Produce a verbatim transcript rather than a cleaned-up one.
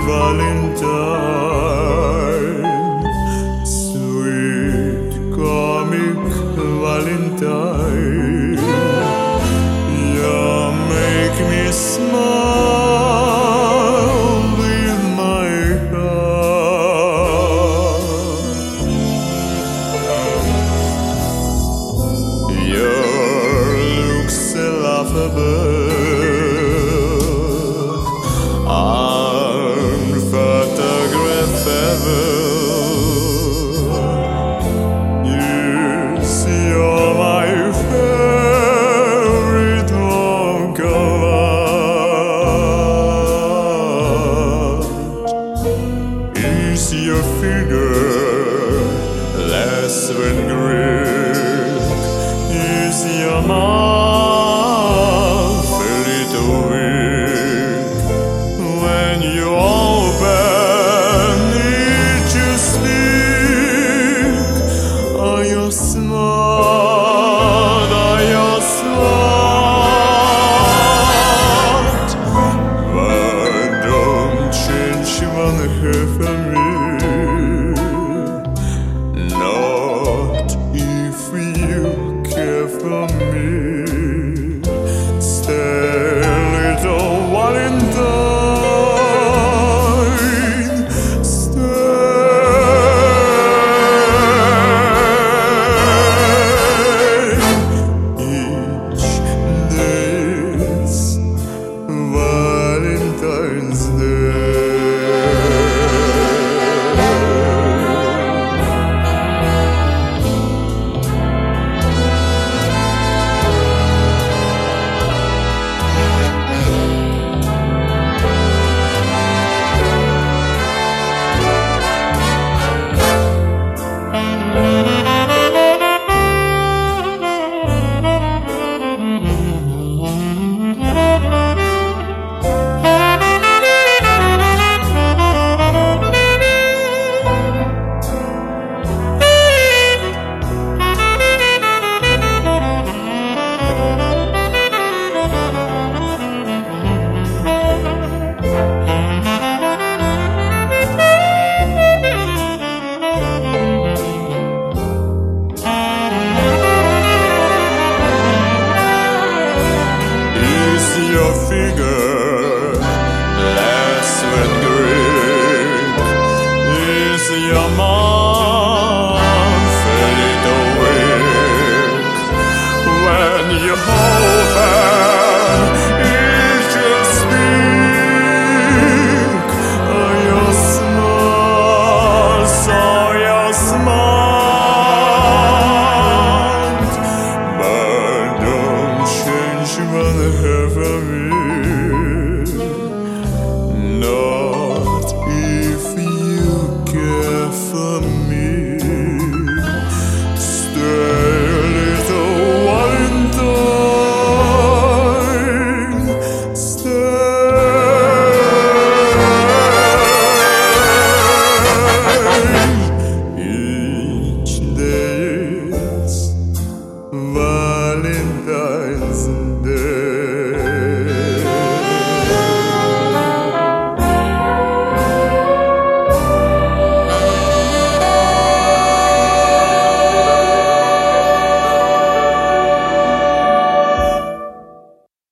Valentine, sweet comic Valentine, you make me smile with my heart. Your looks laughable, your figure less than Greek? Is your mouth a little weak? When you open it to speak, are you smart? Are you smart? But don't change one hair for me. Not if you care for me.